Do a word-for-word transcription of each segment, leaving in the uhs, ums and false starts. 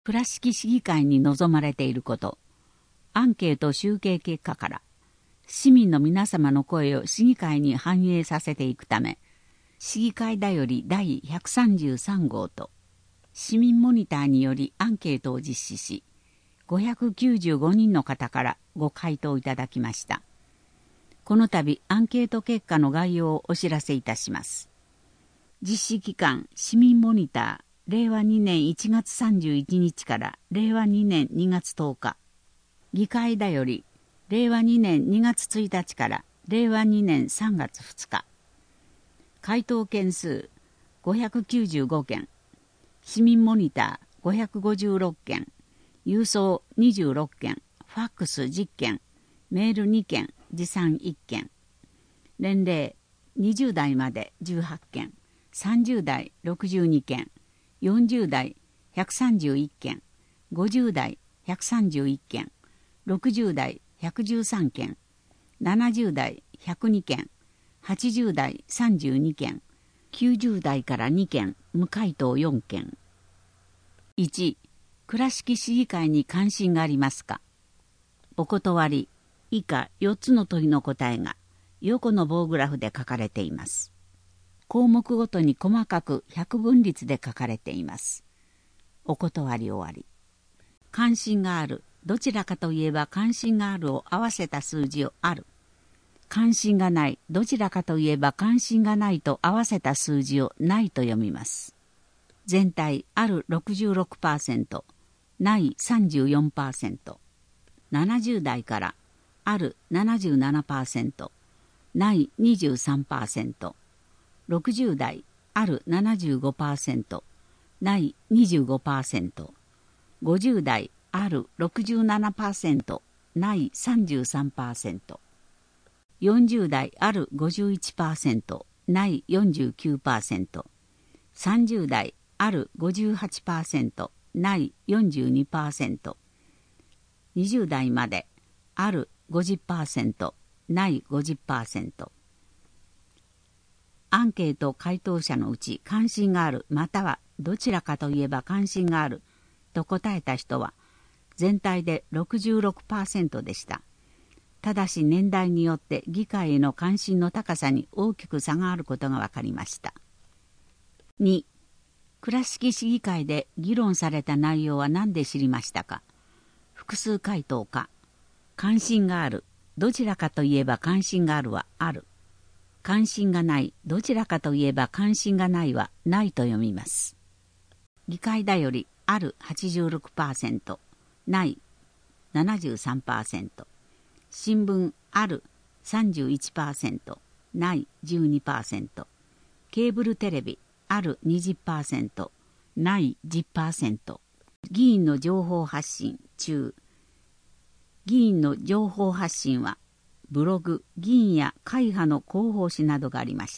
倉敷市議会に望まれていること、アンケート集計結果から市民の皆様の声を市議会に反映させていくため、市議会だよりだいひゃくさんじゅうさん号と市民モニターによりアンケートを実施し、ごひゃくきゅうじゅうごにんの方からご回答いただきました。この度アンケート結果の概要をお知らせいたします。実施期間、市民モニターれいわにねんいちがつさんじゅういちにちかられいわにねんにがつとおか、議会だよりれいわにねんにがつついたちかられいわにねんさんがつふつか、回答件数ごひゃくきゅうじゅうごけん、市民モニターごひゃくごじゅうろっけん、郵送にじゅうろっけん、ファックスじゅっけん、メールにけん、持参いっけん、年齢にじゅうだいまでじゅうはっけん、さんじゅうだいろくじゅうにけん、よんじゅうだいひゃくさんじゅういっけん、ごじゅうだいひゃくさんじゅういっけん、ろくじゅうだいひゃくじゅうさんけん、ななじゅうだいひゃくにけん、はちじゅうだいさんじゅうにけん、きゅうじゅうだいからにけん、無回答よんけん。いち、倉敷市議会に関心がありますか。お断り。以下よっつの問いの答えが横の棒グラフで書かれています。項目ごとに細かく百分率で書かれています。お断り終わり。関心がある。どちらかといえば関心があるを合わせた数字をある。関心がない。どちらかといえば関心がないと合わせた数字をないと読みます。全体ある ろくじゅうろくパーセント、ない さんじゅうよんパーセント。ななじゅうだいからある ななじゅうななパーセント、ない にじゅうさんパーセント。ろくじゅうだいある ななじゅうごパーセント、ない にじゅうごパーセント。ごじゅうだいある ろくじゅうななパーセント、ない さんじゅうさんパーセント。よんじゅうだいある ごじゅういちパーセント、ない よんじゅうきゅうパーセント。さんじゅうだいある ごじゅうはちパーセント、ない よんじゅうにパーセント。にじゅうだいまである ごじゅっパーセント、ない ごじゅっパーセント。アンケート回答者のうち関心があるまたはどちらかといえば関心があると答えた人は全体で ろくじゅうろくパーセント でした。ただし年代によって議会への関心の高さに大きく差があることが分かりました。に、倉敷市議会で議論された内容は何で知りましたか。複数回答か。関心がある。どちらかといえば関心があるはある。関心がない。どちらかといえば関心がないはないと読みます。議会だよりある はちじゅうろくパーセント、ない ななじゅうさんパーセント。新聞ある さんじゅういちパーセント、ない じゅうにパーセント。ケーブルテレビある にじゅっパーセント、ない じゅっパーセント。議員の情報発信中。議員の情報発信はブログ、議員や会派の広報誌などがありました。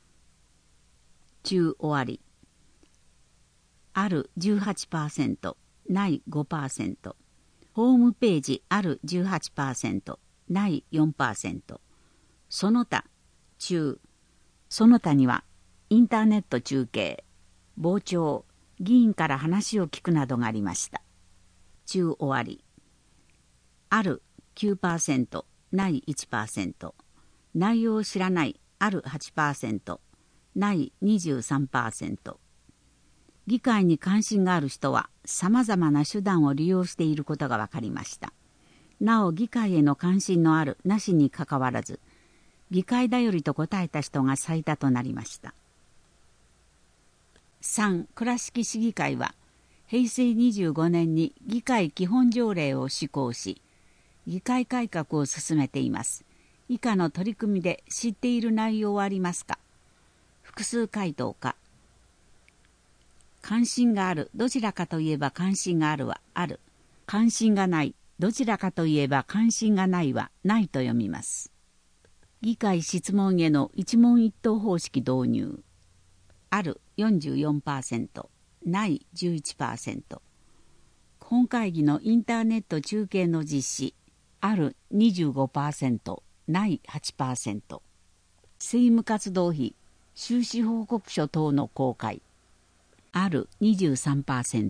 中終わり。ある じゅうはちパーセント、ない ごパーセント。ホームページある じゅうはちパーセント、ない よんパーセント。その他、中。その他には、インターネット中継、傍聴、議員から話を聞くなどがありました。中終わり。ある きゅうパーセント、ない いちパーセント。内容を知らないある はちパーセント、ない にじゅうさんパーセント。議会に関心がある人はさまざまな手段を利用していることが分かりました。なお議会への関心のあるなしにかかわらず、議会だよりと答えた人が最多となりました。さん、倉敷市議会はへいせいにじゅうごねんに議会基本条例を施行し、議会改革を進めています。以下の取り組みで知っている内容はありますか。複数回答か。関心がある。どちらかといえば関心があるはある。関心がない。どちらかといえば関心がないはないと読みます。議会質問への一問一答方式導入。ある よんじゅうよんパーセント、ない じゅういちパーセント。本会議のインターネット中継の実施。ある にじゅうごパーセント、ない はちパーセント。政務活動費、収支報告書等の公開。ある にじゅうさんパーセント、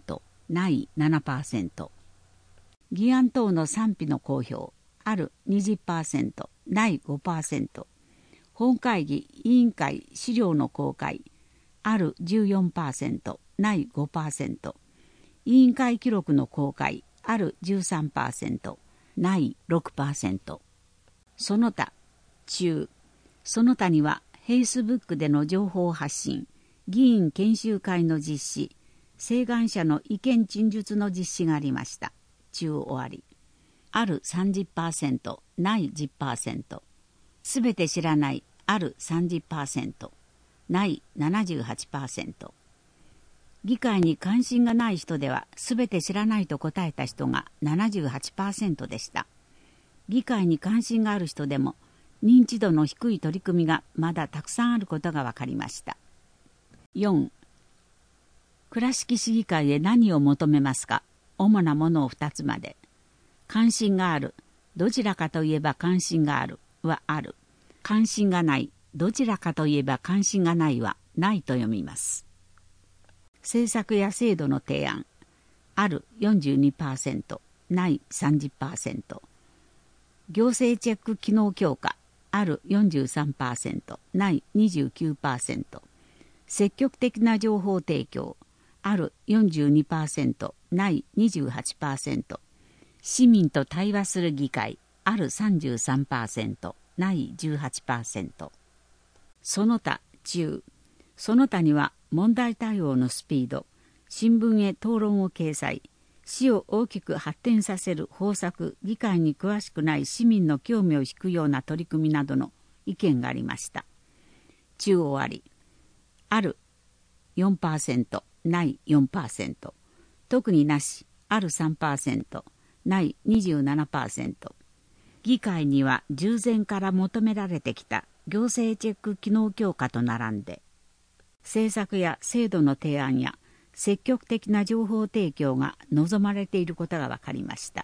ない ななパーセント。議案等の賛否の公表、ある にじゅっパーセント、ない ごパーセント。本会議委員会資料の公開、ある じゅうよんパーセント、ない ごパーセント。委員会記録の公開、ある じゅうさんパーセント、ない ろくパーセント。その他、中。その他には、フェイスブックでの情報発信、議員研修会の実施、請願者の意見陳述の実施がありました。中終わり。ある さんじゅっパーセント、ない じゅっパーセント。すべて知らない、ある さんじゅっパーセント、ない ななじゅうはちパーセント。議会に関心がない人では、すべて知らないと答えた人が ななじゅうはちパーセント でした。議会に関心がある人でも、認知度の低い取り組みがまだたくさんあることが分かりました。よん. 倉敷市議会へ何を求めますか。主なものをふたつまで。関心がある、どちらかといえば関心があるはある。関心がない、どちらかといえば関心がないはないと読みます。政策や制度の提案、ある よんじゅうにパーセント、ない さんじゅっパーセント。行政チェック機能強化、ある よんじゅうさんパーセント、ない にじゅうきゅうパーセント。積極的な情報提供、ある よんじゅうにパーセント、ない にじゅうはちパーセント。市民と対話する議会、ある さんじゅうさんパーセント、ない じゅうはちパーセント。その他、中。その他には問題対応のスピード、新聞へ討論を掲載、市を大きく発展させる方策、議会に詳しくない市民の興味を引くような取り組みなどの意見がありました。中終わり。ある よんパーセント、ない よんパーセント。特になし、ある さんパーセント、ない にじゅうななパーセント。議会には従前から求められてきた行政チェック機能強化と並んで、政策や制度の提案や積極的な情報提供が望まれていることが分かりました。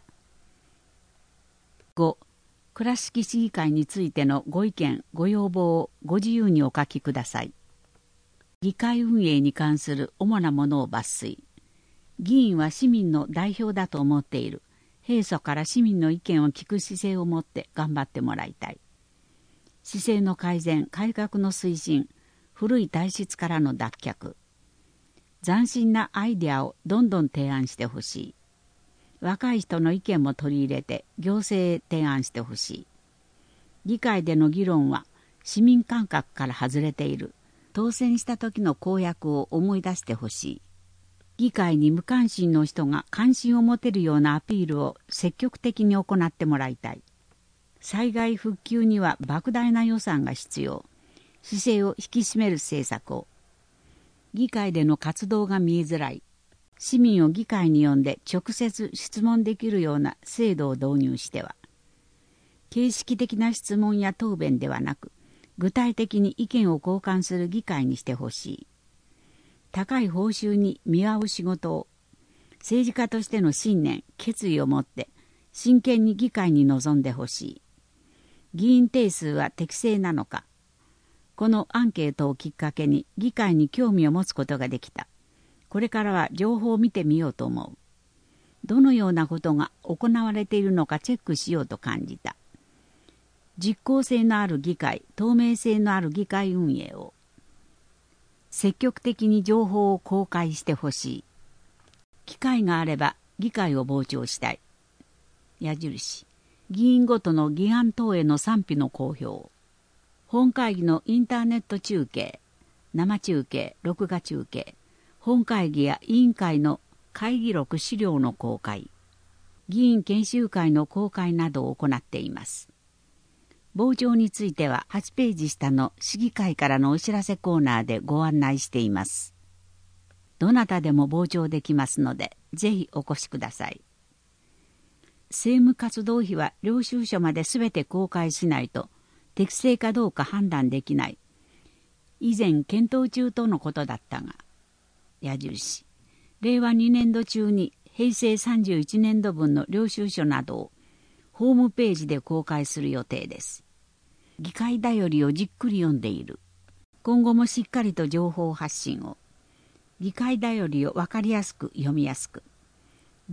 ご. 倉敷市議会についてのご意見、ご要望をご自由にお書きください。議会運営に関する主なものを抜粋。議員は市民の代表だと思っている。平素から市民の意見を聞く姿勢を持って頑張ってもらいたい。姿勢の改善、改革の推進、古い体質からの脱却。斬新なアイデアをどんどん提案してほしい。若い人の意見も取り入れて行政へ提案してほしい。議会での議論は市民感覚から外れている。当選した時の公約を思い出してほしい。議会に無関心の人が関心を持てるようなアピールを積極的に行ってもらいたい。災害復旧には莫大な予算が必要。姿勢を引き締める政策を。議会での活動が見えづらい。市民を議会に呼んで直接質問できるような制度を導入しては。形式的な質問や答弁ではなく、具体的に意見を交換する議会にしてほしい。高い報酬に見合う仕事を、政治家としての信念、決意を持って真剣に議会に臨んでほしい。議員定数は適正なのか。このアンケートをきっかけに議会に興味を持つことができた。これからは情報を見てみようと思う。どのようなことが行われているのかチェックしようと感じた。実効性のある議会、透明性のある議会運営を。積極的に情報を公開してほしい。機会があれば議会を傍聴したい。矢印。議員ごとの議案等への賛否の公表。本会議のインターネット中継、生中継、録画中継。本会議や委員会の会議録資料の公開。議員研修会の公開などを行っています。傍聴についてははちページ下の市議会からのお知らせコーナーでご案内しています。どなたでも傍聴できますので、ぜひお越しください。政務活動費は領収書まで全て公開しないと適正かどうか判断できない。以前検討中とのことだったが、矢印。れいわにねんど中にへいせいさんじゅういちねんどぶんの領収書などをホームページで公開する予定です。議会だよりをじっくり読んでいる。今後もしっかりと情報発信を。議会だよりを分かりやすく読みやすく。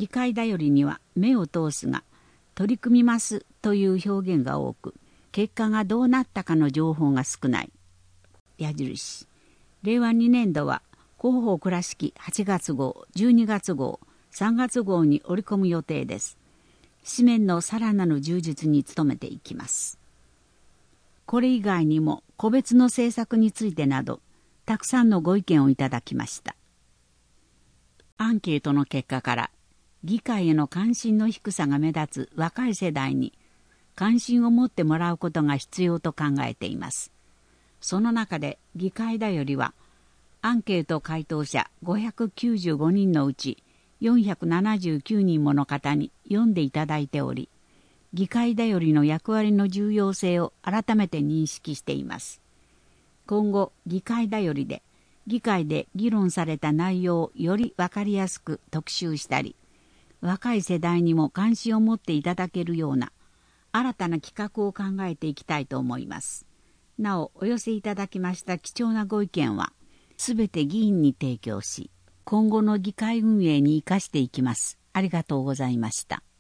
議会だよりには目を通すが、取り組みますという表現が多く、結果がどうなったかの情報が少ない。矢印。れいわにねんどは広報倉敷はちがつ号、じゅうにがつ号、さんがつ号に織り込む予定です。紙面のさらなる充実に努めていきます。これ以外にも個別の政策についてなど、たくさんのご意見をいただきました。アンケートの結果から、議会への関心の低さが目立つ若い世代に関心を持ってもらうことが必要と考えています。その中で議会だよりは、アンケート回答者ごひゃくきゅうじゅうごにんのうちよんひゃくななじゅうきゅうにんもの方に読んでいただいており、議会だよりの役割の重要性を改めて認識しています。今後、議会だよりで、議会で議論された内容をより分かりやすく特集したり、若い世代にも関心を持っていただけるような新たな企画を考えていきたいと思います。なお、お寄せいただきました貴重なご意見は、すべて議員に提供し、今後の議会運営に生かしていきます。ありがとうございました。